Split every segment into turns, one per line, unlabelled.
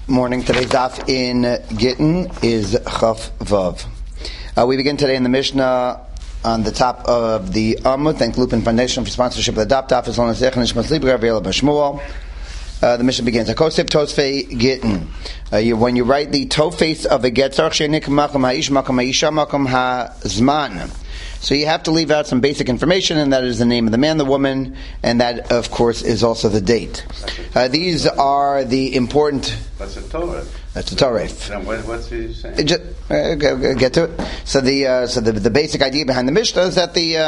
Morning. Today's daf in Gittin is Chaf Vav. We begin today in the Mishnah on the top of the Amud. Thank Lupin Foundation for sponsorship of the daf. Is on the Zech and Nishmas Libra available Shmuel. The Mishnah begins. Akosef Tosfei Gittin. When you write the Tofes of a get, Tzarch shenik makom ha'ish makom ha'isha makom ha'zman. So you have to leave out some basic information, and that is the name of the man, the woman, and that, of course, is also the date. These are the important...
That's a Torah.
That's a Torah.
What's he saying?
Get to it. So the basic idea behind the Mishnah is that the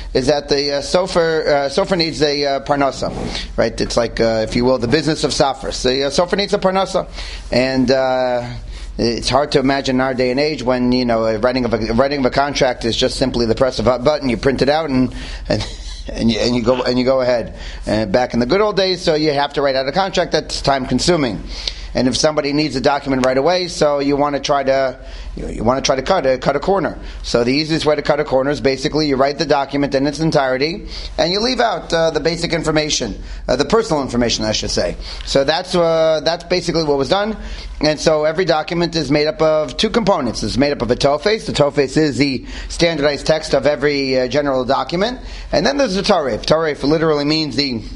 sofer needs a parnasa, right? It's like, if you will, the business of safras. The sofer needs a parnasa, and it's hard to imagine in our day and age when writing of a contract is just simply the press of a button. You print it out and you go ahead. Back in the good old days, so you have to write out a contract that's time consuming. And if somebody needs a document right away, so you want to try to cut a corner. So the easiest way to cut a corner is basically you write the document in its entirety and you leave out the basic information, the personal information, I should say. So that's basically what was done. And so every document is made up of two components. It's made up of a tofes. The tofes is the standardized text of every general document, and then there's the tarif. Tarif literally means the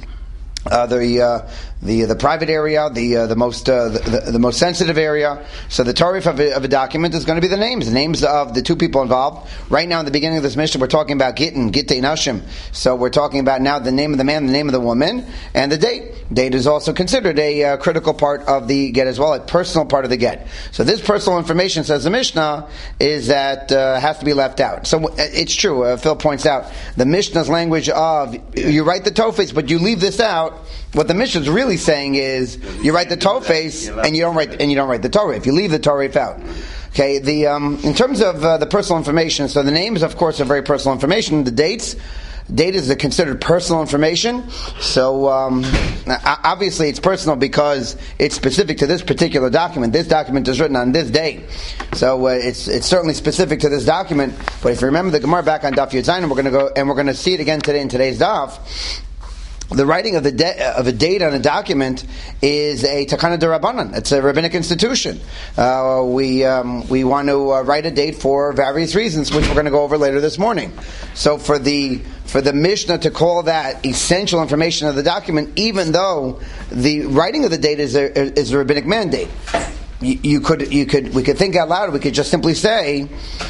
private area, the most sensitive area. So the tarif of a document is going to be the names of the two people involved. Right now, in the beginning of this Mishnah, we're talking about Gittin Nashim. So we're talking about now the name of the man, the name of the woman, and the date. Date is also considered a critical part of the get as well, a personal part of the get. So this personal information, says the Mishnah, is that has to be left out. So it's true. Phil points out the Mishnah's language of you write the tofes, but you leave this out. What the Mishnah is really saying is you write the tofes and you don't write the Torah if you leave the Torah out. Okay, in terms of the personal information, so the names, of course, are very personal information. The date is considered personal information. So obviously it's personal because it's specific to this particular document. This document is written on this date, so it's certainly specific to this document. But if you remember the Gemara back on Daf Yud Zayin, we're going to see it again today in today's daf. The writing of a date on a document is a takana d'Rabbanan. It's a rabbinic institution. We want to write a date for various reasons, which we're going to go over later this morning. So for the Mishnah to call that essential information of the document, even though the writing of the date is a rabbinic mandate, we could think out loud. We could just simply say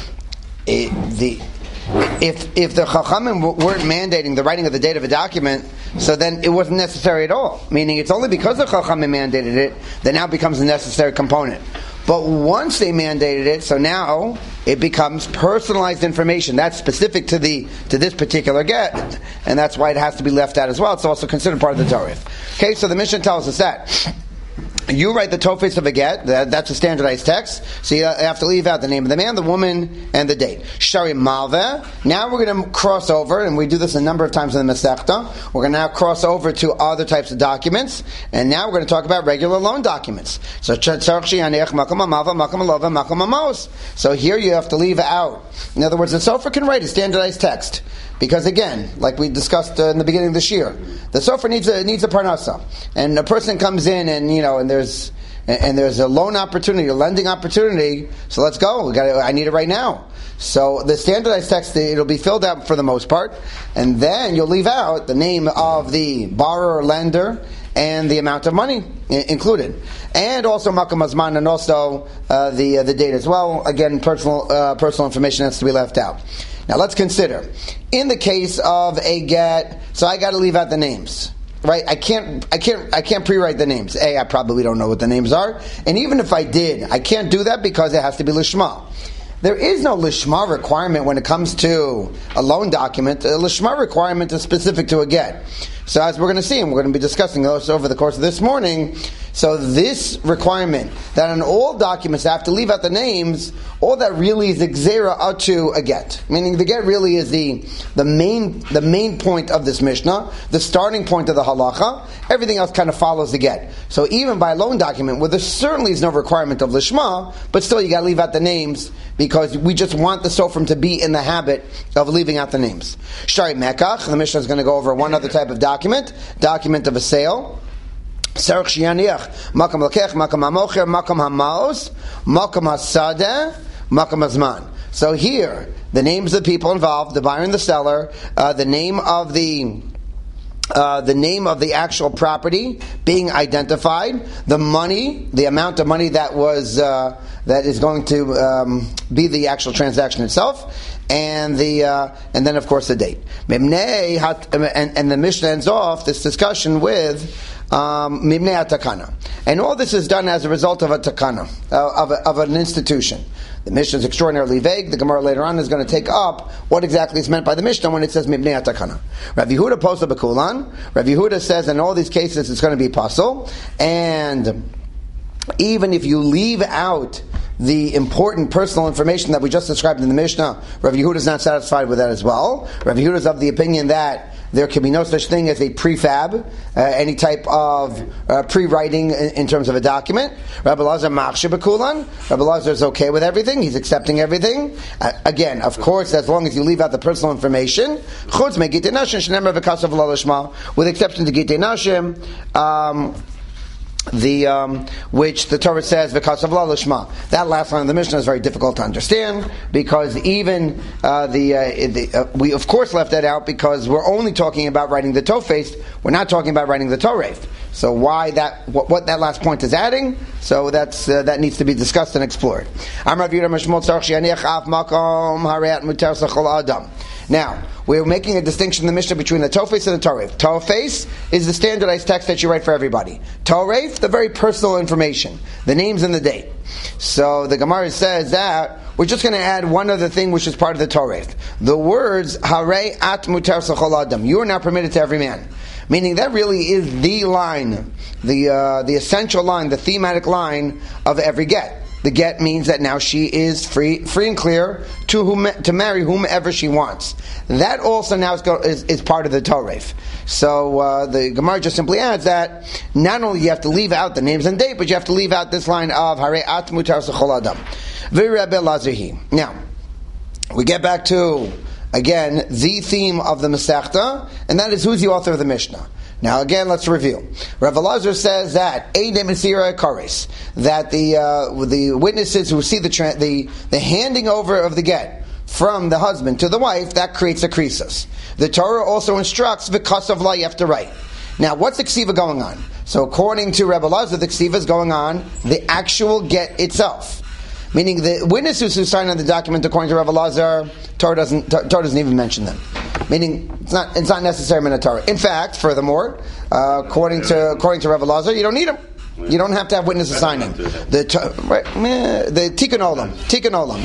If the Chachamim weren't mandating the writing of the date of a document, so then it wasn't necessary at all. Meaning it's only because the Chachamim mandated it that now it becomes a necessary component. But once they mandated it, so now it becomes personalized information. That's specific to this particular get, and that's why it has to be left out as well. It's also considered part of the Torah. Okay, so the Mishnah tells us that you write the tofes of a get, that's a standardized text, so you have to leave out the name of the man, the woman, and the date. Shari Malveh. Now we're going to cross over, and we do this a number of times in the Masechta. We're going to now cross over to other types of documents, and now we're going to talk about regular loan documents. So here you have to leave out. In other words, the sofer can write a standardized text. Because again, like we discussed in the beginning of this year, the sofer needs a parnasa, and a person comes in and there's a loan opportunity, a lending opportunity. So let's go. I need it right now. So the standardized text, it'll be filled out for the most part, and then you'll leave out the name of the borrower or lender and the amount of money included, and also makam hazman, and also the date as well. Again, personal information has to be left out. Now let's consider, in the case of a get, so I got to leave out the names, right? I can't pre-write the names. I probably don't know what the names are, and even if I did, I can't do that because it has to be lishma. There is no lishma requirement when it comes to a loan document. A lishma requirement is specific to a get. So as we're going to see, and we're going to be discussing those over the course of this morning, so this requirement that on all documents I have to leave out the names, all that really is exera to a get. Meaning the get really is the main point of this Mishnah, the starting point of the halacha. Everything else kind of follows the get. So even by a loan document, where there certainly is no requirement of lishma, but still you got to leave out the names because we just want the sofrim to be in the habit of leaving out the names. Shari Mekach, the Mishnah is going to go over one other type of document of a sale. Serach Shianiach, Makam Lakech, Makam HaMocher, Makam HaMaos, Makam HaSadeh, Makam HaZman. So here, the names of the people involved, the buyer and the seller, the name of the actual property being identified, the money, the amount of money that is going to be the actual transaction itself, and then of course the date. And the Mishnah ends off this discussion with Mimnei HaTakana. And all this is done as a result of a takana, of an institution. The Mishnah is extraordinarily vague. The Gemara later on is going to take up what exactly is meant by the Mishnah when it says Mibnei HaTakana. Rav Yehuda posla b'kulan. Rav Yehuda says in all these cases it's going to be pasul. And even if you leave out the important personal information that we just described in the Mishnah, Rav Yehuda is not satisfied with that as well. Rav Yehuda is of the opinion that there can be no such thing as a prefab, any type of pre-writing in terms of a document. Rabbi Lazar machshir b'kulan. Rabbi Lazar is okay with everything. He's accepting everything. Again, of course, as long as you leave out the personal information. Chutz me gitei nashim shenemar v'kasav lo lishma, with exception to gitei nashim, which the Torah says because of la lishma. That last line of the Mishnah is very difficult to understand because even we of course left that out because we're only talking about writing the tofes. We're not talking about writing the toref. So why that? What that last point is adding? So that needs to be discussed and explored. Now, we're making a distinction in the Mishnah between the Tofes and the Toref. Tofes is the standardized text that you write for everybody. Toref, the very personal information, the names and the date. So the Gemara says that we're just going to add one other thing which is part of the Toref. The words, Harei at mutar sechol adam. You are now permitted to every man. Meaning that really is the line, the essential line, the thematic line of every get. The get means that now she is free and clear to marry whomever she wants. That also now is part of the Toref. So the Gemara just simply adds that not only you have to leave out the names and date, but you have to leave out this line of Harei at mutar sechol adam. V'Rabbi Lazar. Now we get back to again the theme of the Masechta, and that is who's the author of the Mishnah. Now again, let's review. Rav Elazar says that Eidei Mesira Kares, that the witnesses who see the handing over of the get from the husband to the wife, that creates a krisus. The Torah also instructs because of law you have to write. Now, what's the ksiva going on? So according to Rav Elazar, the ksiva is going on the actual get itself. Meaning the witnesses who sign on the document, according to Rav Elazar, Torah doesn't even mention them. Meaning it's not necessary in the Torah. In fact, furthermore, according to Rav Elazar, you don't need them. You don't have to have witnesses signing. The Tikkun Olam,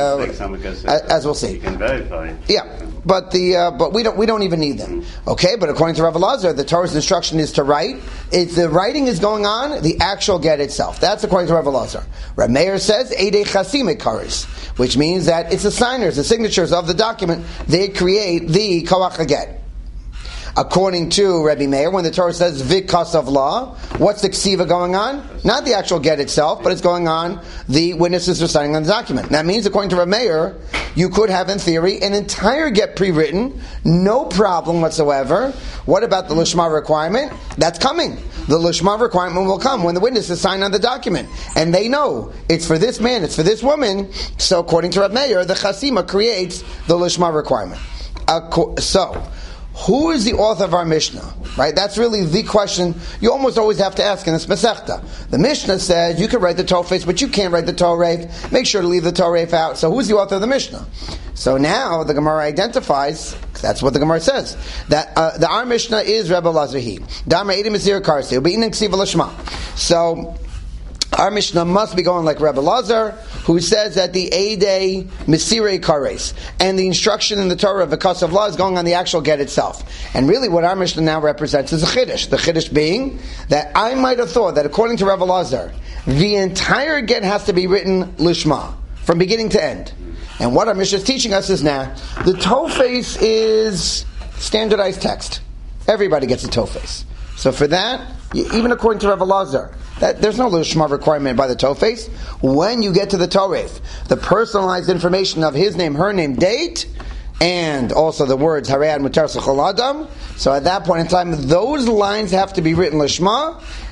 as we'll see.
You can verify.
Yeah. But we don't even need them. Okay, but according to Rav Elazar, the Torah's instruction is to write. If the writing is going on, the actual get itself. That's according to Rav Elazar. Rav Meir says Eidei Chasim Kares, which means that it's the signers, the signatures of the document. They create the Kawach get. According to Rabbi Meir, when the Torah says Vikas of law, what's the ksiva going on? Not the actual get itself, but it's going on the witnesses are signing on the document. That means, according to Rabbi Meir, you could have, in theory, an entire get pre-written, no problem whatsoever. What about the Lishma requirement? That's coming. The Lishma requirement will come when the witnesses sign on the document. And they know it's for this man, it's for this woman. So according to Rabbi Meir, the Chasima creates the Lishma requirement. So, who is the author of our Mishnah? Right? That's really the question you almost always have to ask in this Masechta. The Mishnah says you can write the Tofes, but you can't write the Toref. Make sure to leave the Toref out. So who's the author of the Mishnah? So now the Gemara identifies, that's what the Gemara says, that our Mishnah is Rebbe Lazar. Dama Edim Mesir Karsi, Ube'inim Ksiva Lashma. So our Mishnah must be going like Rebbe Lazar, who says that the Eidei Mesirei Kares and the instruction in the Torah of Vikas of law is going on the actual get itself. And really what our Mishnah now represents is a Chiddush. The Chiddush being that I might have thought that according to Rebbe Lazar, the entire get has to be written Lishma, from beginning to end. And what our Mishnah is teaching us is now, the Tofes is standardized text. Everybody gets a Tofes. So for that, even according to Rebbe Lazar, that there's no Lishma requirement by the Tofes. When you get to the Toref, the personalized information of his name, her name, date, and also the words Harei ad mutar sechol adam. So at that point in time, those lines have to be written Lishma,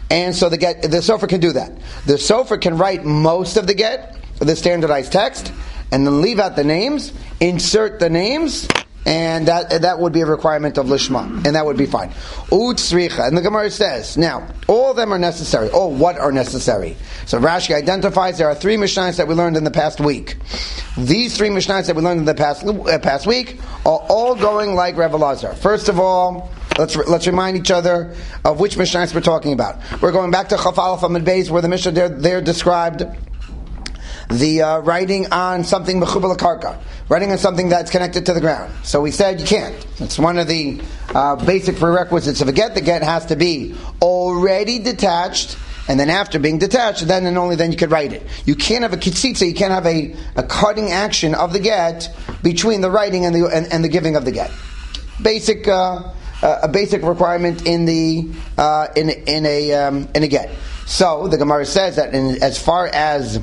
And so the sofer can do that. The sofer can write most of the get, the standardized text, and then leave out the names, insert the names, and that would be a requirement of lishma, and that would be fine. Utzricha, and the Gemara says, now, all of them are necessary. All what are necessary? So Rashi identifies there are 3 Mishnayos that we learned in the past week. These 3 Mishnayos that we learned in the past week are all going like Reb Elazar. First of all, let's remind each other of which Mishnayos we're talking about. We're going back to Chaf Aleph Amud Beis, where the Mishnah there described the writing on something mechubar l'karka, writing on something that's connected to the ground. So we said you can't. It's one of the basic prerequisites of a get. The get has to be already detached, and then after being detached, then and only then you could write it. You can't have a kitzitza, you can't have a cutting action of the get between the writing and the giving of the get. Basic a basic requirement in a get. So the Gemara says that as far as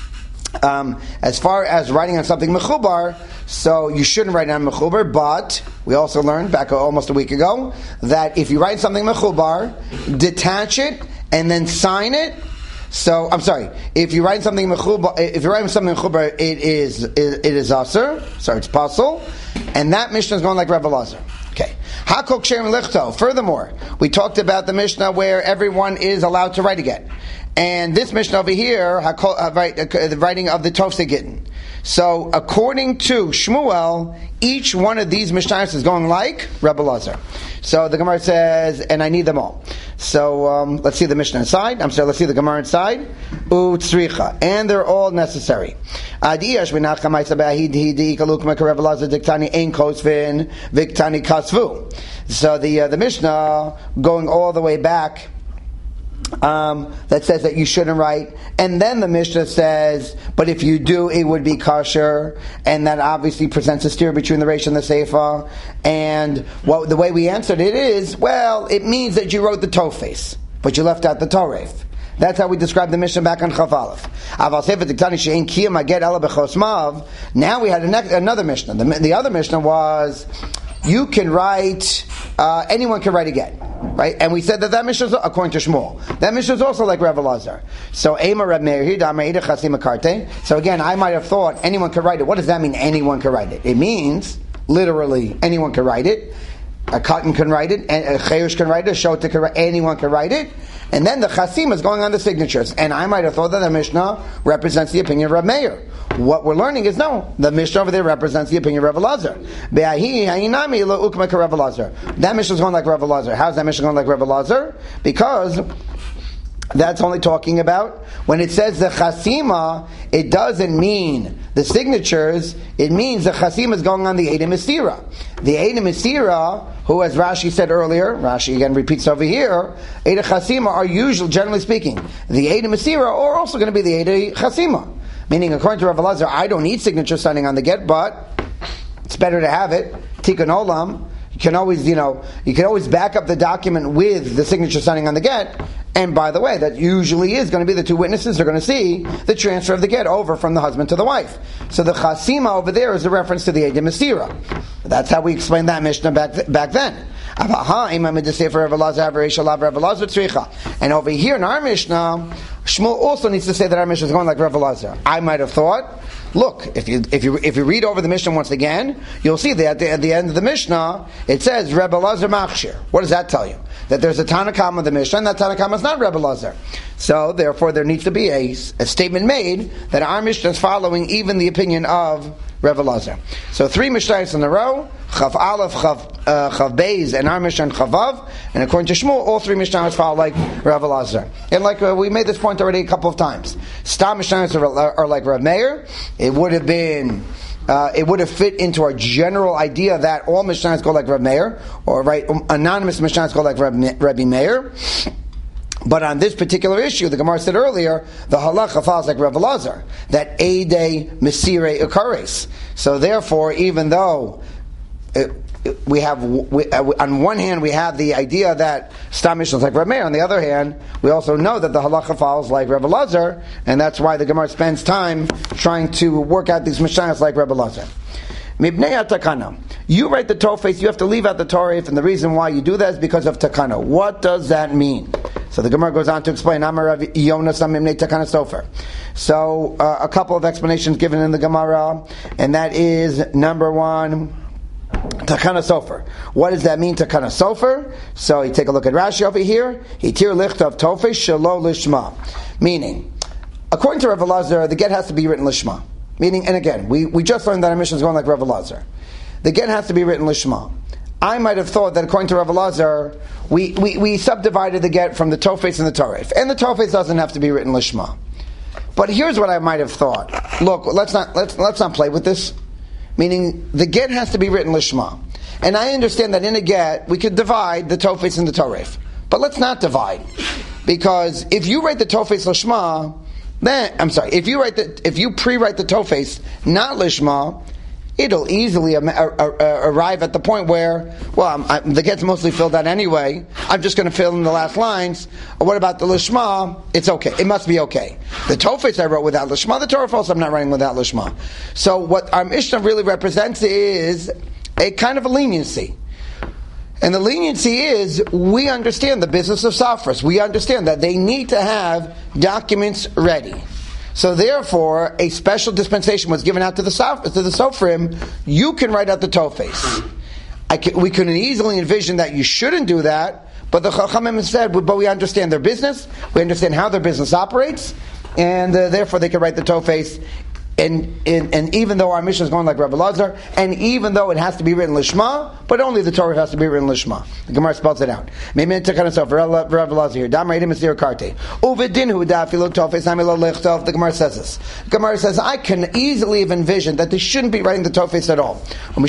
writing on something mechubar, so you shouldn't write on mechubar, but we also learned back almost a week ago that if you write something mechubar, detach it and then sign it. So I'm sorry, if you write something mechubar, it is aser. Sorry, it's pasul, and that Mishnah is going like Reb Elazar. Okay. Hakol ksherim lichto. Furthermore, we talked about the Mishnah where everyone is allowed to write again. And this Mishnah over here, the writing of the Tofsei Gittin. So, according to Shmuel, each one of these Mishnayos is going like Reb Elazar. So the Gemara says, and I need them all. So let's see the Mishnah inside. Let's see the Gemara inside. Utzricha, and they're all necessary. So the Mishnah going all the way back. That says that you shouldn't write, and then the Mishnah says, but if you do, it would be kosher, and that obviously presents a steer between the Reish and the Seifa. And the way we answered it is, well, it means that you wrote the Tofes, but you left out the Toref. That's how we described the Mishnah back on Chaf Aleph. Now we had another Mishnah. The other Mishnah was, you can write, anyone can write again, right? And we said that Mishnah is, according to Shmuel, that Mishnah is also like Reb Elazar. So, so again, I might have thought anyone can write it. What does that mean, anyone can write it? It means, literally, anyone can write it. A Katan can write it, and a Chayush can write it, a Shota can write it, anyone can write it. And then the Chasim is going on the signatures. And I might have thought that the Mishnah represents the opinion of Reb Meir. What we're learning is no, the Mishnah over there represents the opinion of Reb Elazar. That Mishnah is going like Reb Elazar. How's that Mishnah going like Reb Elazar? Because that's only talking about when it says the Chasima, it doesn't mean the signatures, it means the Chasima is going on the Eidei Mesira. The Eidei Mesira, who, as Rashi said earlier, Rashi again repeats over here, Eidei Chasima are usually, generally speaking, the Eidei Mesira are also going to be the Eidei Chasima. Meaning, according to Rav Elazar, I don't need signature signing on the get, but it's better to have it. Tikkun Olam. You can always back up the document with the signature signing on the get. And by the way, that usually is going to be the two witnesses are going to see the transfer of the get over from the husband to the wife. So the Chasima over there is a reference to the Eidei Mesira. That's how we explained that Mishnah back then. And over here in our Mishnah, Shmuel also needs to say that our Mishnah is going like Reb Elazar. I might have thought, look, if you read over the Mishnah once again, you'll see that at the end of the Mishnah, it says Reb Elazar Machshir. What does that tell you? That there's a Tanakam of the Mishnah, and that Tanakam is not Reb Elazar. So, therefore, there needs to be a statement made that our Mishnah is following even the opinion of Reb Elazar. So 3 Mishnayos in a row, Chaf Aleph, Chaf Beis, and our Mishnah and Chavav, and according to Shmuel, all 3 Mishnayos follow like Reb Elazar. And like we made this point already a couple of times, Stam Mishnayos are like Reb Meir. It would have fit into our general idea that all Mishnayos go like Reb Meir, or anonymous Mishnayos go like Rebbe Meir. But on this particular issue, the Gemara said earlier, the halacha follows like Reb Elazar, that Eidei Mesire Ukares. So therefore, even though on one hand we have the idea that Stam Mishnah is like Reb Meir, on the other hand, we also know that the halacha follows like Reb Elazar, and that's why the Gemara spends time trying to work out these Mishnayos like Reb Elazar. Mibnei Takana. You write the Tofes, you have to leave out the Torah, and the reason why you do that is because of Takana. What does that mean? So the Gemara goes on to explain, Amar Rav Yonah Samimnei Takana Sofer. So a couple of explanations given in the Gemara, and that is number one, Takana Sofer. What does that mean, Takana Sofer? So you take a look at Rashi over here. Hitir lichtav tofes shelo lishma. Meaning, according to Rav Elazar, the get has to be written lishma. Meaning, and again, we just learned that our mission is going like Rav Elazar. The get has to be written lishma. I might have thought that according to Rav Elazar, we subdivided the get from the tofes and the taref. And the tofes doesn't have to be written lishma. But here's what I might have thought. Look, let's not play with this. Meaning, the get has to be written lishma. And I understand that in a get, we could divide the tofes and the taref. But let's not divide. Because if you write the tofes lishma, then, if you pre-write the tofes not lishma, it'll easily arrive at the point where, the get's mostly filled out anyway. I'm just going to fill in the last lines. What about the lishma? It's okay. It must be okay. The tofes I wrote without lishma. The Torah also I'm not writing without lishma. So what our Mishnah really represents is a kind of a leniency. And the leniency is, we understand the business of Safras. We understand that they need to have documents ready. So therefore, a special dispensation was given out to the Sofrim. You can write out the Tofes. We can easily envision that you shouldn't do that, but the Chachamim said, but we understand their business, we understand how their business operates, and therefore they can write the Tofes. And even though our mission is going like Rav Elazar, and even though it has to be written lishma, but only the Torah has to be written lishma. The Gemara spells it out. Rav Elazar here. The Gemara says this. The Gemara says, I can easily have envisioned that they shouldn't be writing the Tofes at all.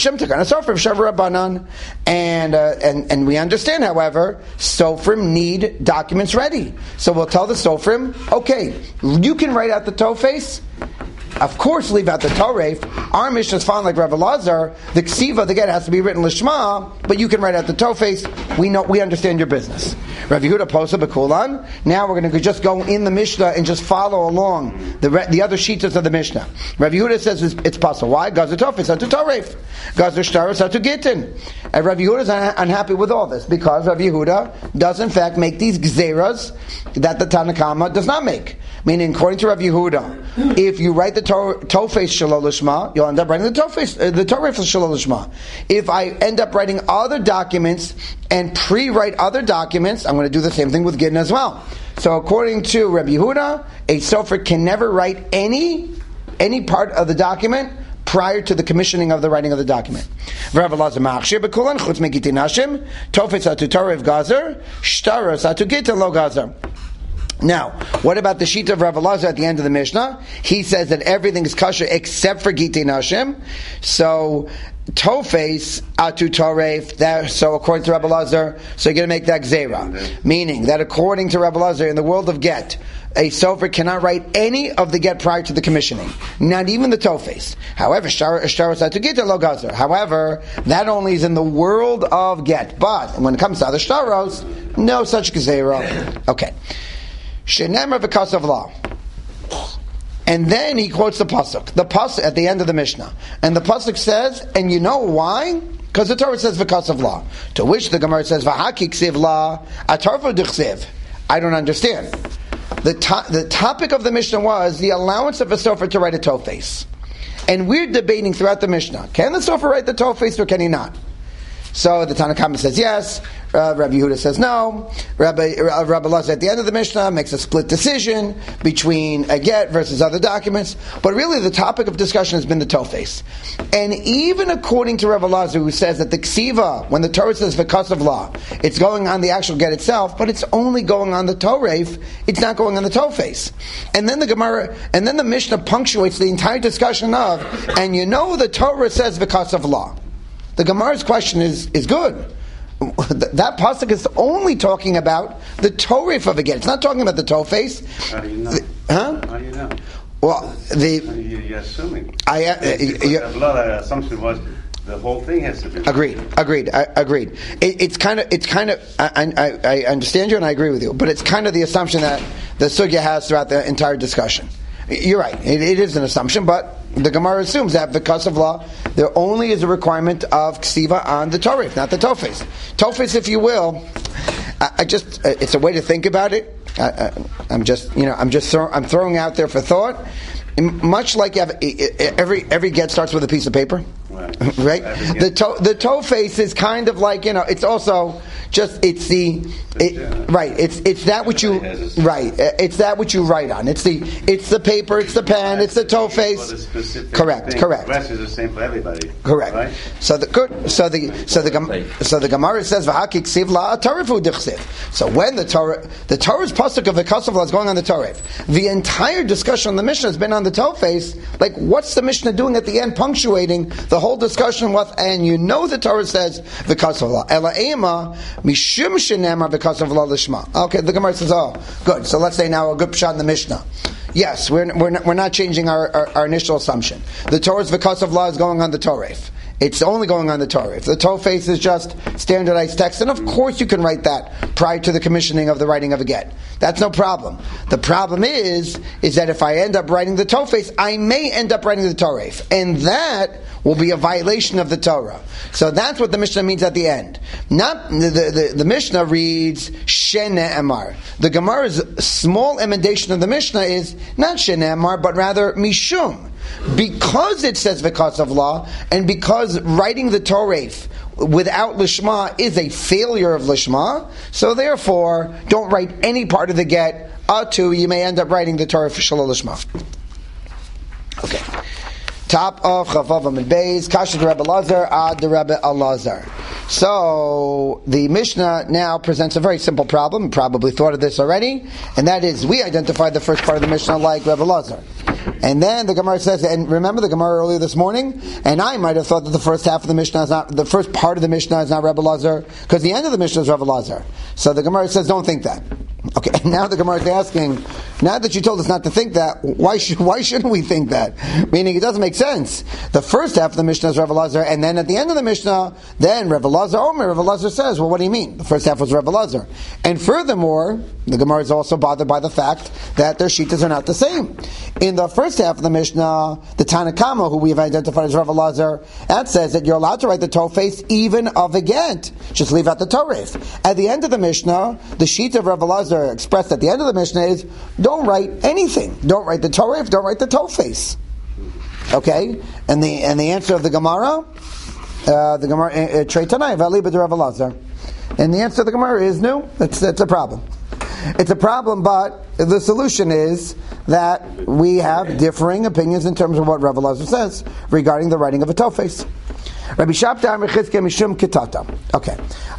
And we understand, however, Sofrim need documents ready. So we'll tell the Sofrim, okay, you can write out the Tofes. Of course, leave out the Torah. Our mission is found like Rav Elazar. The Ksiva, the get has to be written lishma, but you can write out the Tofes. We understand your business. Rav Yehuda Posa Bekulan. Now we're going to just go in the Mishnah and just follow along the other shitas of the Mishnah. Rav Yehuda says it's possible. Why? Gazer Tofes out to Torah. Gazer Shtaros out to Gittin. And Rav Yehuda is unhappy with all this because Rav Yehuda does in fact make these gzeras that the Tanakama does not make. Meaning, according to Rav Yehuda, if you write the Tofes Shalol Lishma, you'll end up writing the Torah Shalol Lishma. If I end up writing other documents and pre-write other documents, I'm going to do the same thing with Gittin as well. So according to Rav Yehuda, a Sofer can never write any part of the document prior to the commissioning of the writing of the document. Rav Elazar Machshir Bekulan Chutz Megitin Hashim Tofes Atu Torah Gazer Shtaros Atu Gittin Lo Gazer. Now, what about the sheet of Rav Elazar at the end of the Mishnah? He says that everything is kosher except for Gittin Hashim. So, Tofes Atu Toref, so according to Rav Elazar, so you're going to make that Gzera. Meaning that according to Rav Elazar, in the world of Get, a Sofer cannot write any of the Get prior to the commissioning. Not even the Tofes. However, Shtaros Atu Gittin Lo Gazer. However, that only is in the world of Get. But, when it comes to other Shtaros, no such Gzera. Okay. Shenemar v'kas of law. And then he quotes the pasuk. The pasuk at the end of the Mishnah. And the pasuk says, and you know why? Because the Torah says v'kas of law. To which the Gemara says, v'haki ksiv la, atarva d'chsiv. I don't understand. The topic of the Mishnah was the allowance of a sofer to write a tofes. And we're debating throughout the Mishnah. Can the sofer write the tofes or can he not? So the Tanakhama says yes, Rabbi Yehuda says no, Rabbi Elazar at the end of the Mishnah makes a split decision between a get versus other documents, but really the topic of discussion has been the Tofes. And even according to Rabbi Elazar, who says that the Ksiva, when the Torah says v'kas of law, it's going on the actual get itself, but it's only going on the Toref, it's not going on the Tofes. And then the Gemara, and then the Mishnah punctuates the entire discussion of, and you know the Torah says v'kas of law. The Gemara's question is good. That pasuk is only talking about the Torah of a get. It's not talking about the Tofes.
How do you know?
Huh?
How do you know?
Well,
you're assuming. A lot of assumption was the whole thing has to be.
Agreed. It's kind of. I understand you and I agree with you, but it's kind of the assumption that the sugya has throughout the entire discussion. You're right. It is an assumption, but the Gemara assumes that because of law, there only is a requirement of ksiva on the Torah, not the Tofes. Tofes, if you will, it's a way to think about it. I'm throwing out there for thought. Much like you have, every get starts with a piece of paper, right? The toe face is kind of like, it's also just it's that which you it's that which you write on. It's the paper, it's the pen, it's the toe face. Correct.
The rest is the same for everybody.
Correct. Right? So the Gemara says v'haki ksiv la tarifu dichsiv. So when the Torah's pasuk of v'kasav is going on the Torah, the entire discussion on the Mishnah has been on the toe face. Like, what's the Mishnah doing at the end, punctuating the whole discussion with? And the Torah says v'kasav ela ema mishum shenemar v'kasav lishma. Okay, the Gemara says, oh, good. So let's say now a good shot in the Mishnah. Yes, we're not changing our initial assumption. The Torah's v'kasav la is going on the Torah. It's only going on the Torah. If the toe face is just standardized text, then of course you can write that prior to the commissioning of the writing of a get. That's no problem. The problem is that if I end up writing the toe face, I may end up writing the Torah, and that will be a violation of the Torah. So that's what the Mishnah means at the end. Not the Mishnah reads Shene Emar. The Gemara's small emendation of the Mishnah is not Shene Emar, but rather Mishum. Because it says v'kasav law, and because writing the Torah without lishma is a failure of lishma, so therefore don't write any part of the get. You may end up writing the Torah for shalom lishma. Okay. Top of Chavav Amid Beis, Kasha the Rebbe Lazar, Ad the Rebbe Elazar. So the Mishnah now presents a very simple problem. You probably thought of this already, and that is we identified the first part of the Mishnah like Rebbe Lazar. And then the Gemara says, and remember the Gemara earlier this morning, and I might have thought that the first half of the Mishnah is not, the first part of the Mishnah is not Rebbe Lazar, because the end of the Mishnah is Rebbe Lazar. So the Gemara says, don't think that. Okay, now the Gemara is asking, now that you told us not to think that, why shouldn't we think that? Meaning it doesn't make sense. The first half of the Mishnah is Rebbe Lazar, and then at the end of the Mishnah, then Rebbe Lazar says, well, what do you mean? The first half was Rebbe Lazar. And furthermore, the Gemara is also bothered by the fact that their shittas are not the same. In the first half of the Mishnah, the Tanna Kama, who we have identified as Rebbe Lazar, that says that you're allowed to write the Torah face even of a get. Just leave out the Torah. At the end of the Mishnah, the sheet of Rebbe Lazar expressed at the end of the Mishnah is, don't write anything. Don't write the Torah, don't write the Torah face. Okay? And the answer of the Gemara, Trei Tanai, Vali B'd Rebbe Lazar. And the answer of the Gemara is, no, that's a problem. It's a problem, but the solution is that we have differing opinions in terms of what Rebbe Lazar says regarding the writing of a toe face. Rabbi Shabtai Mechizke Mishum Kitata. Okay.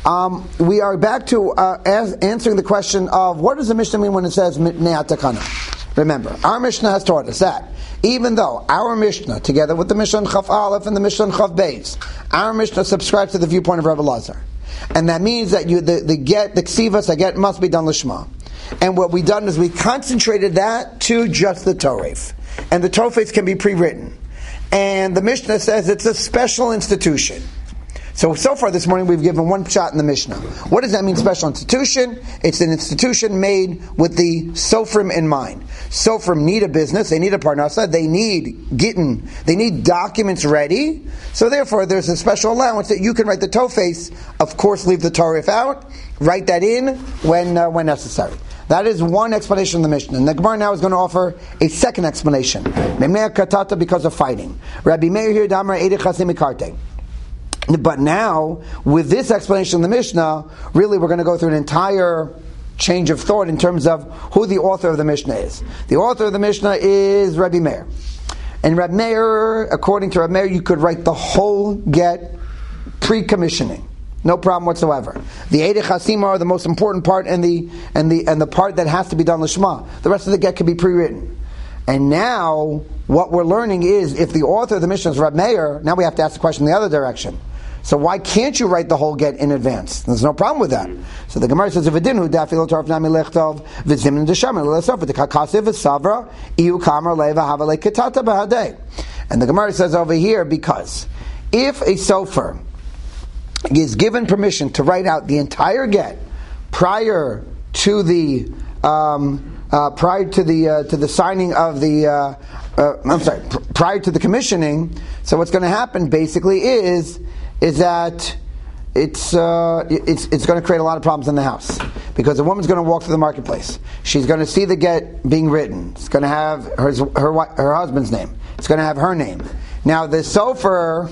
We are back to answering the question of what does the Mishnah mean when it says Mitnei HaTakana? Remember, our Mishnah has taught us that even though our Mishnah, together with the Mishnah Chaf Aleph and the Mishnah Chaf Beis, our Mishnah subscribes to the viewpoint of Rebbe Lazar. And that means that the ksivas, the get must be done lishma. And what we've done is we concentrated that to just the Torah. And the Torah can be pre-written. And the Mishnah says it's a special institution. So far this morning we've given one shot in the Mishnah. What does that mean, special institution? It's an institution made with the Sofrim in mind. Sofrim need a business, they need a parnasa, they need gittin, they need documents ready. So therefore there's a special allowance that you can write the Tofes, of course leave the Torah out, write that in when necessary. That is one explanation of the Mishnah. And the Gemara now is going to offer a second explanation. Because of fighting. Rabbi Meir here, Damar Eidich Chasim Mikarte. But now, with this explanation of the Mishnah, really we're going to go through an entire change of thought in terms of who the author of the Mishnah is. The author of the Mishnah is Rabbi Meir. And Rabbi Meir, according to Rabbi Meir, you could write the whole get pre-commissioning. No problem whatsoever. The Eidich Chasim are the most important part and the part that has to be done lishma. The rest of the get can be pre-written. And now, what we're learning is, if the author of the Mishnah is Rabbi Meir, now we have to ask the question the other direction. So why can't you write the whole get in advance? There's no problem with that. So the Gemara says, "V'dinu dafilo torf nami lechtov v'zimn deshamer le'lesof v'tikakasiv v'savra iu kamer leva havale ketata b'hadei." And the Gemara says over here, because if a sofer is given permission to write out the entire get prior to the signing of the prior to the commissioning, so what's going to happen basically is that it's going to create a lot of problems in the house, because a woman's going to walk through the marketplace. She's going to see the get being written. It's going to have her husband's name. It's going to have her name. Now the sofer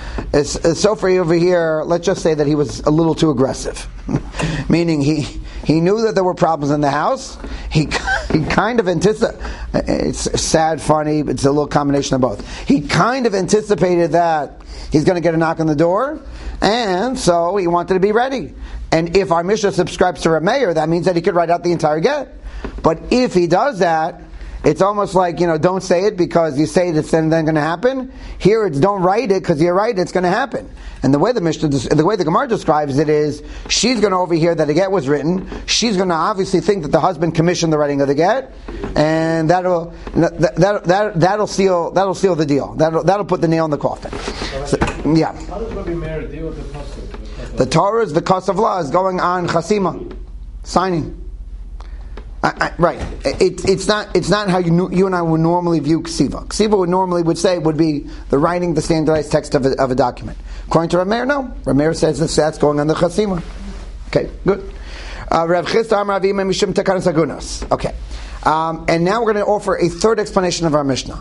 over here, let's just say that he was a little too aggressive, meaning he knew that there were problems in the house. He kind of anticipated. It's sad, funny, but it's a little combination of both. He kind of anticipated that he's going to get a knock on the door, and so he wanted to be ready. And if our Mishnah subscribes to Reb Meir, that means that he could write out the entire get. But if he does that, it's almost like, don't say it because you say it, it's then going to happen. Here it's don't write it because you're right, it's going to happen. And the way the Gemara describes it is, she's going to overhear that a get was written. She's going to obviously think that the husband commissioned the writing of the get, and that'll seal the deal. That'll put the nail in the coffin. So, yeah.
How does Rabbi Meir deal with the pasuk?
The Torah is the cost of law is going on chasima, signing. Right. It's not how you and I would normally view ksiva. Ksiva would be the writing, the standardized text of a document. According to Reb Meir, no. Reb Meir says that's going on the chasima. Okay, good. Rav Chisda Amar Rav Ima Mishum Takanas Agunas. Okay. And now we're going to offer a third explanation of our Mishnah.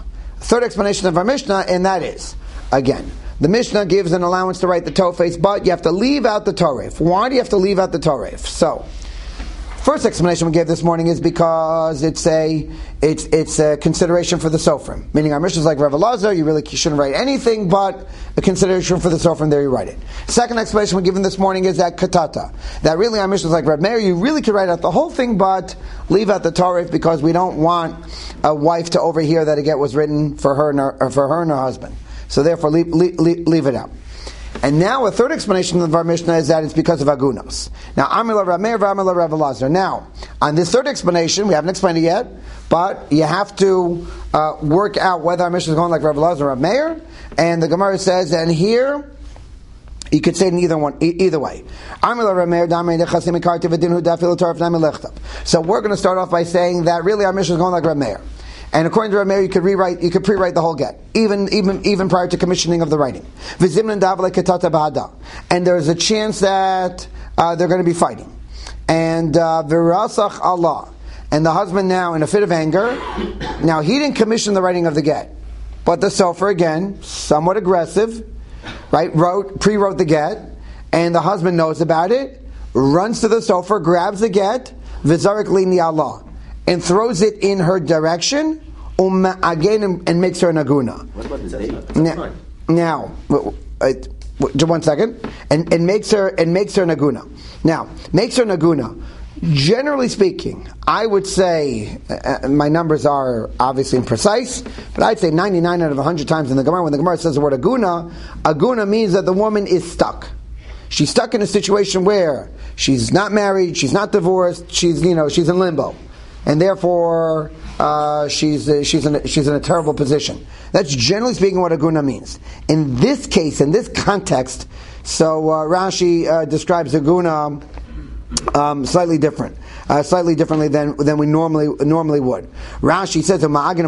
And that is, again, the Mishnah gives an allowance to write the tofes, but you have to leave out the toref. Why do you have to leave out the toref? So, first explanation we gave this morning is because it's a consideration for the sofrim. Meaning our Mishnah is like Rav Elazar, you really shouldn't write anything, but a consideration for the sofrim, there you write it. Second explanation we're given this morning is that katata. That really our Mishnah is like Reb Meir, you really could write out the whole thing, but leave out the toref because we don't want a wife to overhear that a get was written for her and her husband. So therefore leave it out. And now a third explanation of our Mishnah is that it's because of agunos. Now, Amila Rav Meir, Amila Rav Elazar. Now, on this third explanation, we haven't explained it yet, but you have to work out whether our Mishnah is going like Rav Elazar or Rav Meir. And the Gemara says, and here, you could say it in either way. So we're going to start off by saying that really our Mishnah is going like Rav Meir. And according to Reb Meir, you could pre-write the whole get, even prior to commissioning of the writing. And there's a chance that they're going to be fighting. And virasach Allah, and the husband now in a fit of anger. Now he didn't commission the writing of the get, but the sofer again, somewhat aggressive, right? Pre-wrote the get, and the husband knows about it, runs to the sofer, grabs the get, vizarik li Allah, and throws it in her direction, again, and makes her an aguna.
What about the date?
Now, just 1 second, and makes her an aguna. Now, makes her an aguna. Generally speaking, I would say my numbers are obviously imprecise, but I'd say 99 out of 100 times in the Gemara, when the Gemara says the word aguna means that the woman is stuck. She's stuck in a situation where she's not married, she's not divorced, she's in limbo. And therefore, she's in a terrible position. That's generally speaking what aguna means. In this case, in this context, so Rashi describes aguna slightly differently than we normally would. Rashi says,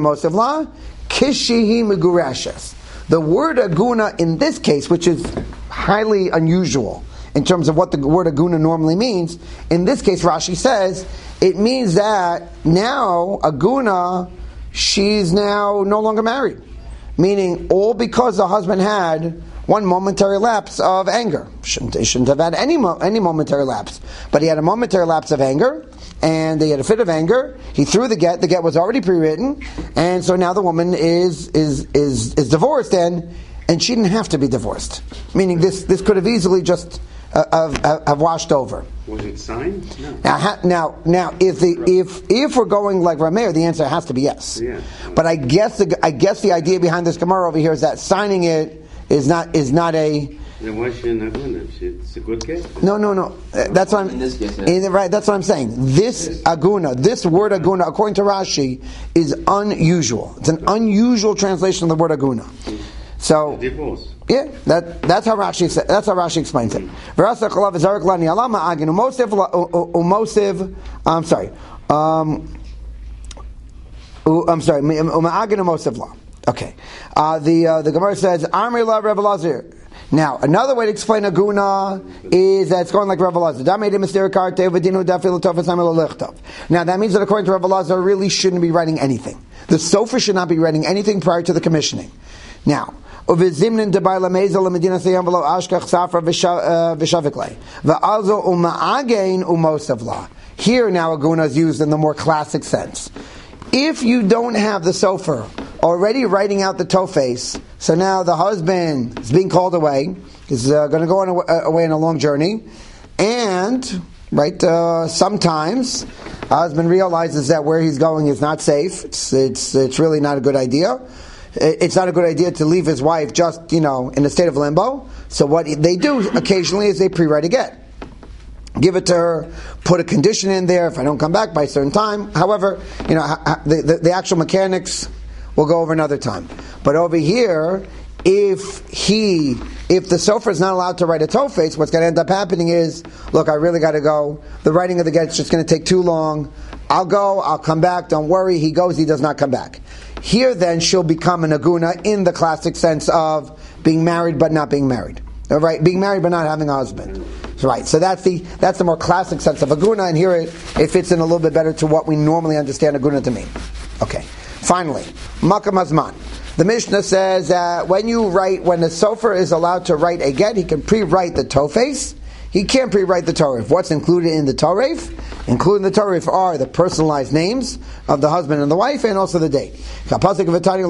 the word aguna in this case, which is highly unusual in terms of what the word aguna normally means, in this case, Rashi says, it means that now, aguna, she's now no longer married. Meaning, all because the husband had one momentary lapse of anger. He shouldn't have had any momentary lapse. But he had a momentary lapse of anger, and he had a fit of anger. He threw the get was already pre-written, and so now the woman is divorced, and she didn't have to be divorced. Meaning, this could have easily just have washed over.
Was it signed? No.
Now, if we're going like Reb Meir, the answer has to be yes.
Yeah.
But I guess the idea behind this Gemara over here is that signing it is not a.
Then why shouldn't it's a good case?
No. That's what I'm.
In this case, yeah.
Right. That's what I'm saying. This aguna, this word aguna, according to Rashi, is unusual. It's an unusual translation of the word aguna. So
divorce.
Yeah, that's how Rashi explains it. Okay. The Gemara says, Amri la Rav Elazar. Now, another way to explain aguna is that it's going like Rav Elazar. Now, that means that according to Rav Elazar, really shouldn't be writing anything. The sofer should not be writing anything prior to the commissioning. Now, here now aguna is used in the more classic sense. If you don't have the sofer already writing out the tofes, so now the husband is being called away, is going to go away on a long journey, and sometimes the husband realizes that where he's going is not safe. It's really not a good idea. It's not a good idea to leave his wife just in a state of limbo. So what they do occasionally is they pre-write a get. Give it to her, put a condition in there, if I don't come back by a certain time. However, the actual mechanics will go over another time. But over here, if the sofer is not allowed to write a tofes, what's going to end up happening is, look, I really got to go. The writing of the get is just going to take too long. I'll go, I'll come back, don't worry. He goes, he does not come back. Here then, she'll become an aguna in the classic sense of being married but not being married. All right, being married but not having a husband. Right, so that's the more classic sense of aguna, and here it fits in a little bit better to what we normally understand aguna to mean. Okay, finally, makam hazman. The Mishnah says that when the sofer is allowed to write a get, he can pre-write the tofes. He can't pre-write the toref. What's included in the toref? Included in the toref are the personalized names of the husband and the wife, and also the date. Now we're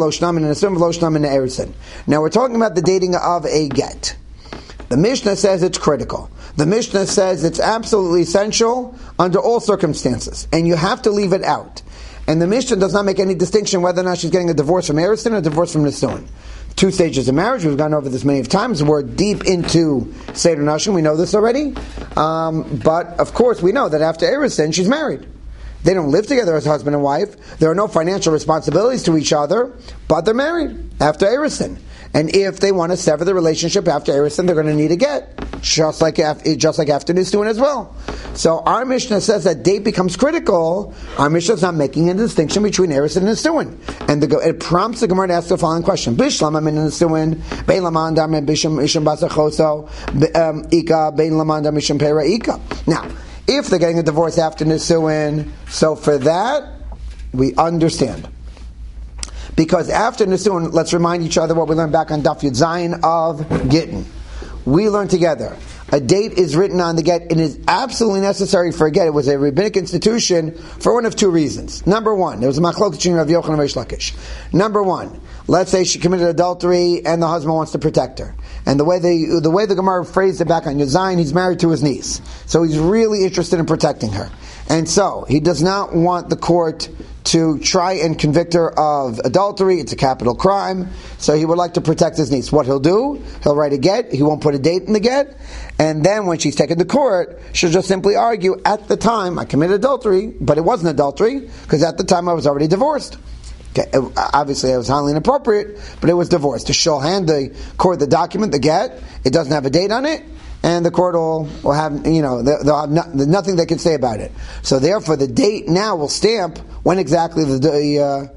talking about the dating of a get. The Mishnah says it's critical. The Mishnah says it's absolutely essential under all circumstances, and you have to leave it out. And the Mishnah does not make any distinction whether or not she's getting a divorce from Erusin or a divorce from Nisuin. 2 stages of marriage, we've gone over this many times, we're deep into Seder Nashim, we know this already. But of course we know that after Erusin, she's married. They don't live together as husband and wife, there are no financial responsibilities to each other, but they're married after Erusin. And if they want to sever the relationship after Erusin, they're going to need a get, just like after Nisuin as well. So our Mishnah says that date becomes critical. Our Mishnah is not making a distinction between Erusin and Nisuin. And it prompts the Gemara to ask the following question. Bishlam amin Nisuin, bein lamandar men bisham isham basachoso, ika bein lamandar misham pera ika. Now, if they're getting a divorce after Nisuin, so for that, we understand. Because after Nisuin, let's remind each other what we learned back on Daf Yud Zayin of Gittin. We learned together, a date is written on the get, and is absolutely necessary for a get. It was a rabbinic institution for one of 2 reasons. Number one, there was a machlok between Rav Yochanan and Reish Lakish. Number one, let's say she committed adultery and the husband wants to protect her. And the way the Gemara phrased it back on Yud Zayin, he's married to his niece. So he's really interested in protecting her. And so, he does not want the court to try and convict her of adultery. It's a capital crime. So he would like to protect his niece. What he'll do, he'll write a get, he won't put a date in the get, and then when she's taken to court, she'll just simply argue, at the time I committed adultery, but it wasn't adultery, because at the time I was already divorced. Okay, obviously it was highly inappropriate, but it was divorced. She'll hand the court the document, the get, it doesn't have a date on it, and the court will have, they'll have nothing they can say about it. So therefore, the date now will stamp when exactly the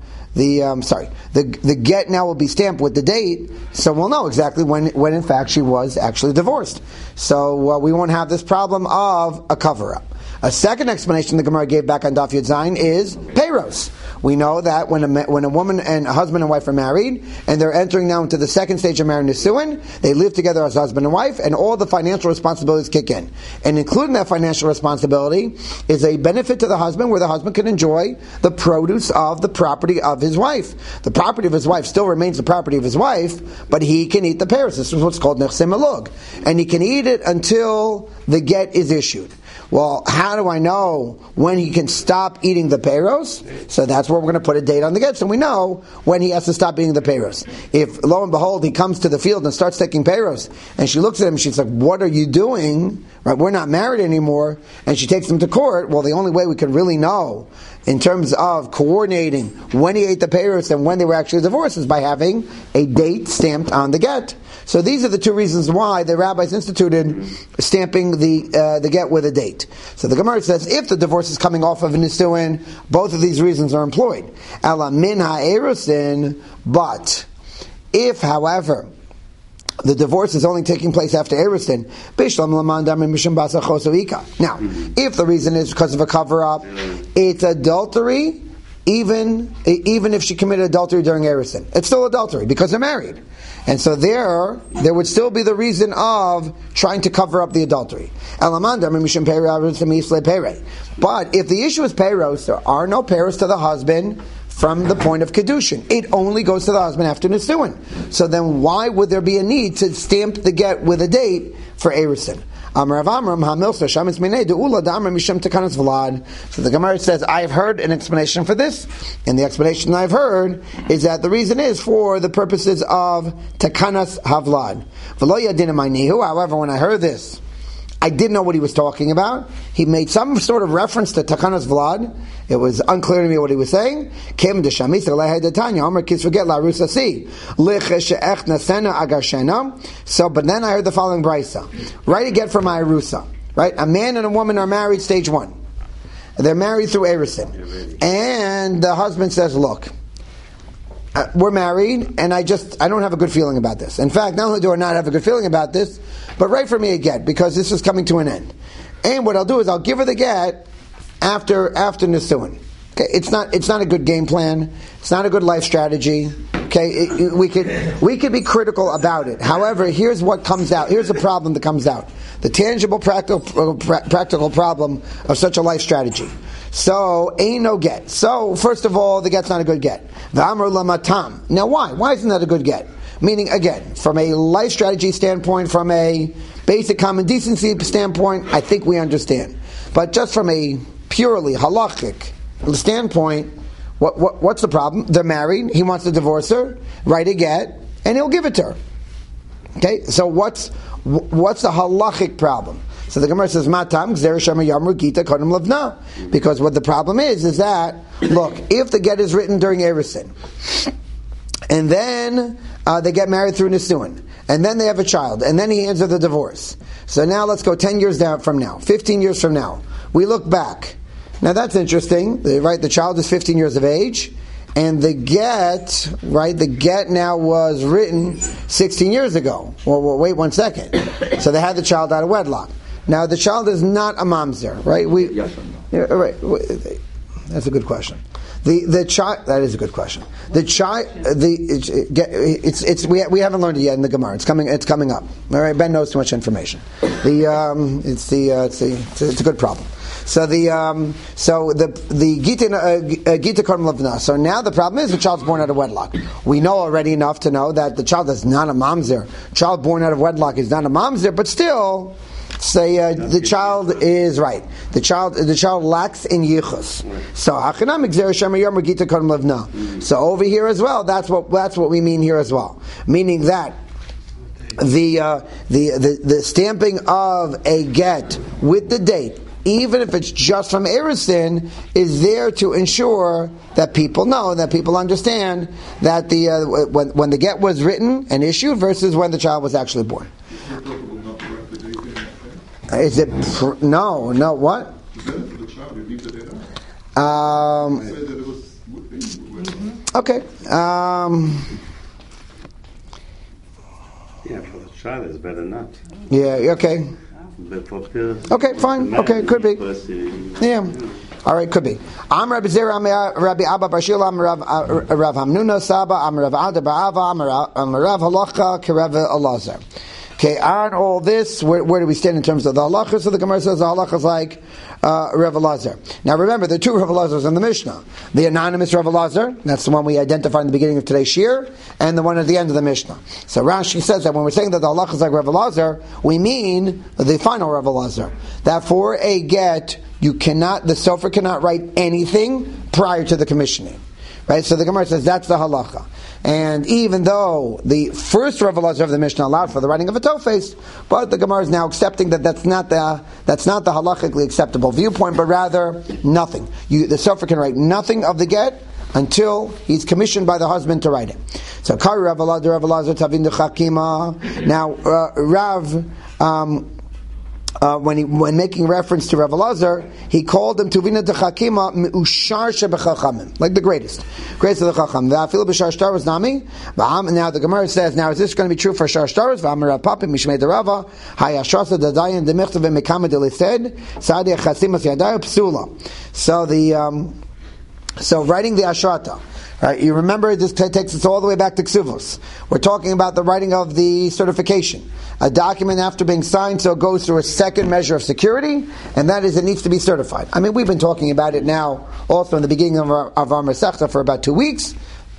get now will be stamped with the date, so we'll know exactly when in fact she was actually divorced. So we won't have this problem of a cover-up. A second explanation the Gemara gave back on Daf Yud Zayin is Peiros. We know that when a woman and a husband and wife are married, and they're entering now into the second stage of marriage Nisuin, they live together as husband and wife, and all the financial responsibilities kick in. And including that financial responsibility is a benefit to the husband, where the husband can enjoy the produce of the property of his wife. The property of his wife still remains the property of his wife, but he can eat the peiros. This is what's called nechsim elug. And he can eat it until the get is issued. Well, how do I know when he can stop eating the peiros? So that's where we're going to put a date on the get, so we know when he has to stop eating the peiros. If, lo and behold, he comes to the field and starts taking peiros, and she looks at him, she's like, what are you doing? Right? We're not married anymore. And she takes him to court. Well, the only way we can really know in terms of coordinating when he ate the peiros and when they were actually divorced is by having a date stamped on the get. So these are the 2 reasons why the rabbis instituted stamping the get with a date. So the Gemara says, if the divorce is coming off of a Nisuin, both of these reasons are employed. Ela min ha'erusin, but if, however, the divorce is only taking place after Erusin. Now, if the reason is because of a cover-up, it's adultery, even if she committed adultery during Erusin. It's still adultery because they're married. And so there would still be the reason of trying to cover up the adultery. But if the issue is peiros, there are no peiros to the husband from the point of kedushin. It only goes to the husband after nisuin. So then why would there be a need to stamp the get with a date for erusin? So the Gemara says, I've heard an explanation for this, and the explanation I've heard is that the reason is for the purposes of takanas havlad. However, when I heard this, I didn't know what he was talking about. He made some sort of reference to Takanas Vlad. It was unclear to me what he was saying. So, but then I heard the following brisa. Write a get for my Arusa. Right? A man and a woman are married, stage 1. They're married through Erusin. And the husband says, look, we're married, and I don't have a good feeling about this. In fact, not only do I not have a good feeling about this, but write for me a get, because this is coming to an end. And what I'll do is I'll give her the get after Nisuin. Okay, it's not a good game plan. It's not a good life strategy. Okay, we could be critical about it. However, here's what comes out. Here's the problem that comes out. The tangible, practical problem of such a life strategy. So, ain't no get. So, first of all, the get's not a good get. V'amr lamatam. Now, why? Why isn't that a good get? Meaning, again, from a life strategy standpoint, from a basic common decency standpoint, I think we understand. But just from a purely halachic standpoint, what's the problem? They're married. He wants to divorce her. Write a get, and he'll give it to her. Okay, so what's the halachic problem? So the Gemara says, "Matam gzerisham yamru gita kodem levna," because what the problem is that, look, if the get is written during Erusin, and then they get married through Nisuin, and then they have a child, and then he hands her the divorce. So now let's go 10 years down from now, 15 years from now. We look back. Now that's interesting, right? The child is 15 years of age, and the get now was written 16 years ago. Well, wait 1 second. So they had the child out of wedlock. Now the child is not a mamzer, right?
Yes or no?
Right. That's a good question. The child. That is a good question. The child. We haven't learned it yet in the Gemara. It's coming up. All right. Ben knows too much information. It's a good problem. So the Gita Kodem Levna. So now the problem is the child's born out of wedlock. We know already enough to know that the child is not a mamzer. Child born out of wedlock is not a mamzer, but still, say the child is right. The child lacks in yichus. So hachanam gzer shema yomer Gita Kodem Levna. So over here as well, that's what we mean here as well. Meaning that the stamping of a get with the date, even if it's just from Erusin, is there to ensure that people know, that people understand that when the get was written and issued versus when the child was actually born. Is it no? What? Okay.
Yeah, for the child it's better not.
Yeah. Okay. Okay, fine. Okay, could be. Yeah. All right, could be. Am Rabbi Zera, Rabbi Abba Barshila, Rav Hamnuna Saba, Am Rav Ada Ba'ava, Am Rav Halacha, Kerev Elazar. Okay, on all this, where do we stand in terms of the halacha? So the Gemara says the halacha is like Rav Elazar. Now remember, there are two Rav Elazars in the Mishnah. The anonymous Rav Elazar, that's the one we identified in the beginning of today's shir, and the one at the end of the Mishnah. So Rashi says that when we're saying that the halacha is like Rav Elazar, we mean the final Rav Elazar. That for a get, the sofer cannot write anything prior to the commissioning. Right? So the Gemara says that's the halacha. And even though the first Rav Elazar of the Mishnah allowed for the writing of a tofes, but the Gemara is now accepting that that's not the halachically acceptable viewpoint, but rather nothing. The sofer can write nothing of the get until he's commissioned by the husband to write it. So Kari Rav Elazar Tavin de Chakima. Now Rav when making reference to Rav Elazar, he called him Tuvina Techakima Me'ushar Shebechachamim, like the greatest of the Chacham. V'afilu b'shar shtaros nami. Now the Gemara says, now is this going to be true for shar shtaros? V'amar Rav Papa Mishmei Derava Hayashrasa Dadayan Demichtav V'Mekama Delised Sadi Achasimas Yadayu Psula. So writing the Ashrata. Right, you remember this takes us all the way back to Ksuvos. We're talking about the writing of the certification. A document after being signed, so it goes through a second measure of security, and that is it needs to be certified. I mean, we've been talking about it now also in the beginning of our Masechta for about 2 weeks.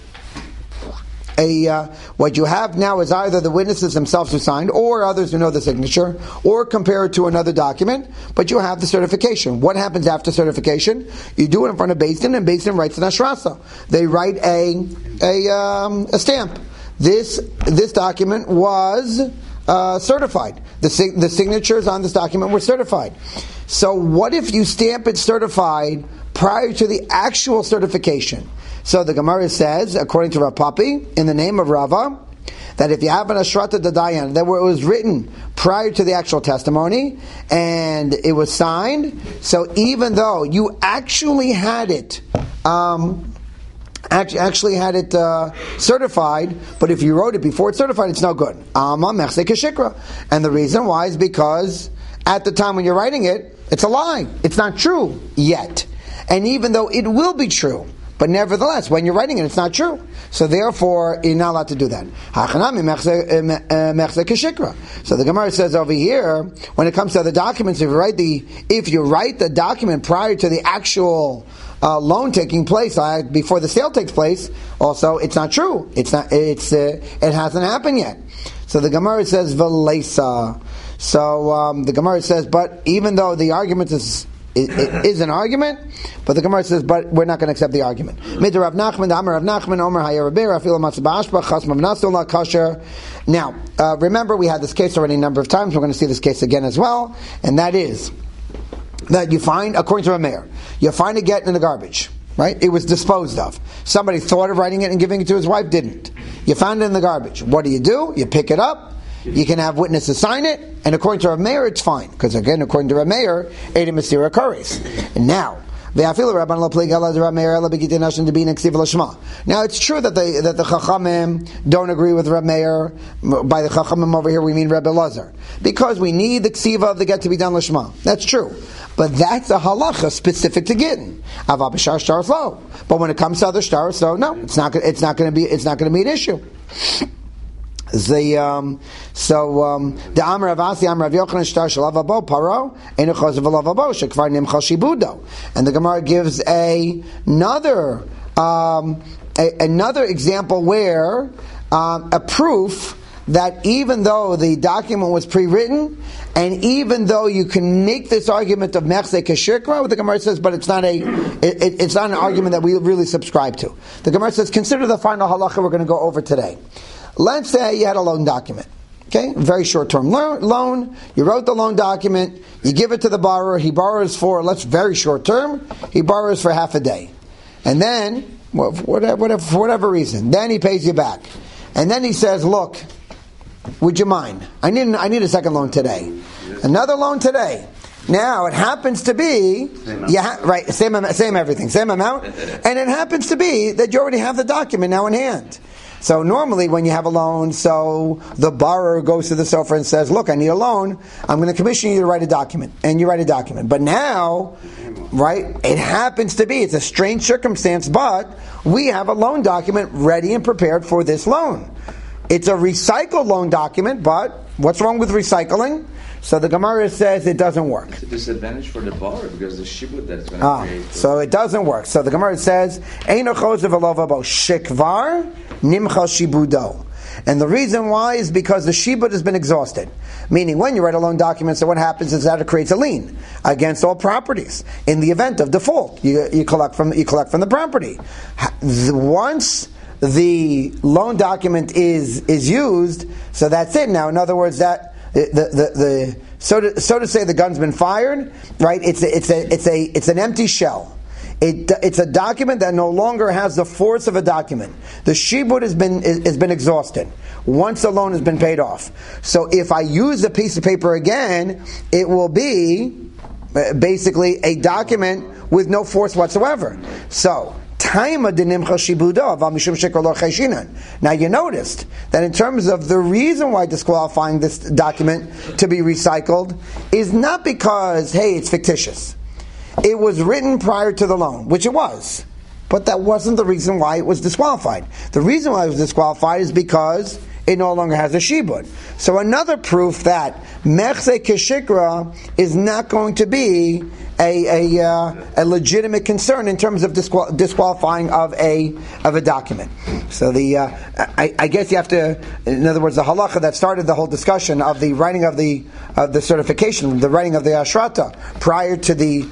What you have now is either the witnesses themselves who signed, or others who know the signature, or compare it to another document, but you have the certification. What happens after certification? You do it in front of Beis Din, and Beis Din writes an ashrasa. They write a stamp. This document was certified. The signatures on this document were certified. So what if you stamp it certified prior to the actual certification? So the Gemara says, according to Rav Papi, in the name of Rava, that if you have an Ashrata Dadayan, that it was written prior to the actual testimony, and it was signed, so even though you actually had it, certified, but if you wrote it before it's certified, it's no good. And the reason why is because at the time when you're writing it, it's a lie. It's not true yet. And even though it will be true, but nevertheless, when you're writing it, it's not true. So therefore, you're not allowed to do that. So the Gemara says over here, when it comes to the documents, if you write the document prior to the actual loan taking place, before the sale takes place, also it's not true. It hasn't happened yet. So the Gemara says v'leisa. So the Gemara says, but even though the argument is an argument, but the Gemara says, but we're not going to accept the argument. Now, remember we had this case already a number of times. We're going to see this case again as well, and that is that you find, according to Rameir, you find a get in the garbage. Right? It was disposed of. Somebody thought of writing it and giving it to his wife, didn't. You found it in the garbage. What do? You pick it up. You can have witnesses sign it, and according to Rav Meir, it's fine. Because again, according to Rav Meir, Edim Masira Kares. And now, now it's true that the Chachamim don't agree with Rav Meir. By the Chachamim over here, we mean Rebbe Elazar. Because we need the ksiva of the get to be done Lishma. That's true. But that's a halacha specific to Gittin. But when it comes to other shtaros, so no, it's not going to be an issue. The Amar of Asi Amar of Yochanan Shtar Shalavabo Paro Enuchos of Lavabo Shekvar Nimchal Shibudo, and the Gemara gives another example where a proof that even though the document was pre-written, and even though you can make this argument of Mechse Kashikra, what the Gemara says, but it's not an argument that we really subscribe to. The Gemara says, consider the final halacha we're going to go over today. Let's say you had a loan document, okay, very short-term loan. You wrote the loan document, you give it to the borrower. He borrows for, very short-term. He borrows for half a day, and then, for whatever reason, then he pays you back, and then he says, "Look, would you mind? I need a second loan today, another loan today." Now it happens to be, same everything, same amount, and it happens to be that you already have the document now in hand. So normally when you have a loan, so the borrower goes to the sofer and says, "Look, I need a loan. I'm going to commission you to write a document," and you write a document. But now, it happens to be, it's a strange circumstance, but we have a loan document ready and prepared for this loan. It's a recycled loan document, but what's wrong with recycling? So the Gemara says it doesn't work.
It's a disadvantage for the borrower because the shibud that it's going to create.
So it doesn't work. So the Gemara says, Eino chosev alovabo shekvar nimchal shibudo. And the reason why is because the shibud has been exhausted. Meaning when you write a loan document, so what happens is that it creates a lien against all properties. In the event of default, you collect from the property. Once the loan document is used, so that's it. Now, in other words, that so to say, the gun's been fired, right? It's an empty shell. It's a document that no longer has the force of a document. The shibud has been exhausted once the loan has been paid off. So if I use the piece of paper again, it will be basically a document with no force whatsoever. So now you noticed that in terms of the reason why disqualifying this document to be recycled is not because, hey, it's fictitious. It was written prior to the loan, which it was. But that wasn't the reason why it was disqualified. The reason why it was disqualified is because it no longer has a shibud. So another proof that mechse keshikra is not going to be a legitimate concern in terms of disqualifying of a document. So I guess you have to, in other words, the halacha that started the whole discussion of the writing of the certification, the writing of the ashrata prior to the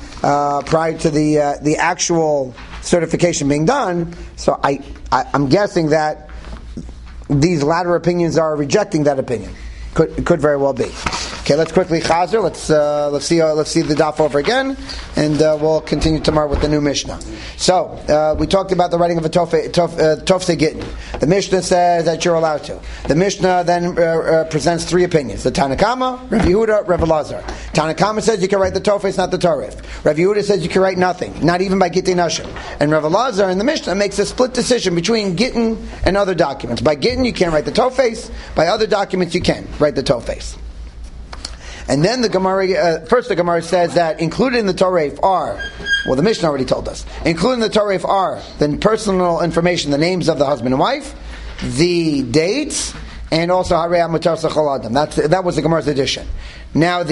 actual certification being done. So I'm guessing that these latter opinions are rejecting that opinion. Could very well be. Okay, let's quickly chazer. Let's see the daf over again, and we'll continue tomorrow with the new Mishnah. So we talked about the writing of a tofse gittin. The Mishnah says that you're allowed to. The Mishnah then presents three opinions: the Tanakama, Rav Yehuda, Rav Elazar. Tanakama says you can write the tofes, not the torif. Rav Yehuda says you can write nothing, not even by gittin nashim. And Rav Elazar in the Mishnah makes a split decision between gittin and other documents. By gittin you can't write the tofes. By other documents you can write the tofes. And then the Gemara, first the Gemara says that included in the Torah are, well, the Mishnah already told us, included in the Torah are the personal information, the names of the husband and wife, the dates, and also Harei Mutar Sechol Adam. That was the Gemara's addition. Now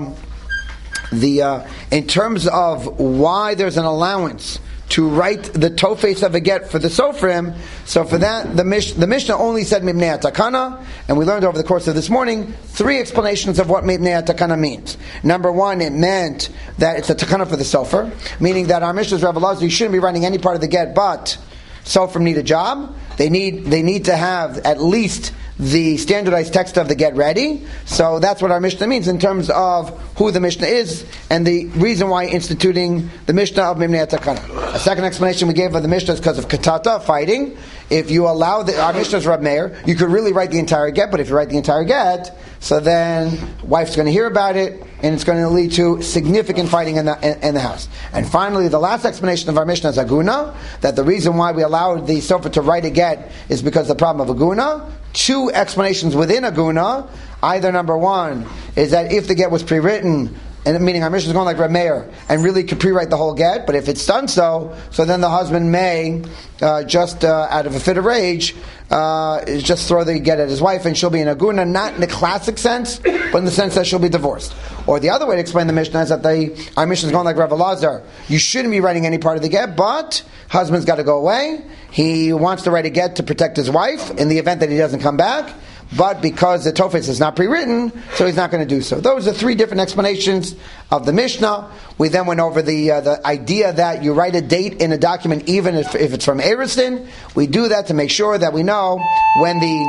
in terms of why there's an allowance to write the tofes of a get for the sofrim, so for that the Mishnah only said mibnei takana, and we learned over the course of this morning three explanations of what mibnei takana means. Number one, it meant that it's a takana for the sofer, meaning that our Mishnah's Rav Elazar, you shouldn't be writing any part of the get, but sofrim need a job. They need to have at least the standardized text of the get ready. So that's what our Mishnah means in terms of who the Mishnah is and the reason why instituting the Mishnah of Mimnei Takana. A second explanation we gave of the Mishnah is because of katata, fighting. If you allow our Mishnah's Rab Meir, you could really write the entire get, but if you write the entire get, so then wife's going to hear about it, and it's going to lead to significant fighting in the house. And finally, the last explanation of our Mishnah is aguna, that the reason why we allowed the sofer to write a get is because of the problem of aguna. Two explanations within aguna. Either number one is that if the get was pre-written, and meaning our Mishnah is going like Reb Meir, and really could pre-write the whole get, but if it's done so then the husband may, just out of a fit of rage, just throw the get at his wife, and she'll be in aguna, not in the classic sense, but in the sense that she'll be divorced. Or the other way to explain the Mishnah is that our Mishnah is going like Rav Elazar. You shouldn't be writing any part of the get, but husband's got to go away. He wants to write a get to protect his wife in the event that he doesn't come back. But because the tofes is not pre-written, so he's not going to do so. Those are three different explanations of the Mishnah. We then went over the idea that you write a date in a document even if it's from Eriston. We do that to make sure that we know when the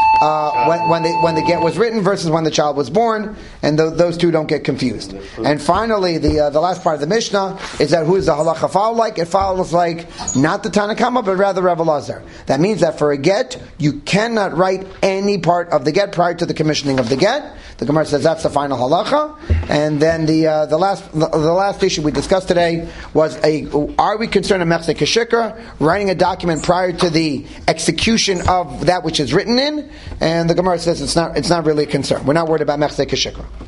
get was written versus when the child was born, and those two don't get confused. And finally, the last part of the Mishnah is that who is the halacha follow like? It follows like not the Tanakama, but rather Rav Elazar. That means that for a get, you cannot write any part of the get prior to the commissioning of the get. The Gemara says that's the final halacha. And then the last issue we discussed today was are we concerned in mechse keshikra, writing a document prior to the execution of that which is written in? And the Gemara says it's not really a concern. We're not worried about mechse keshikra.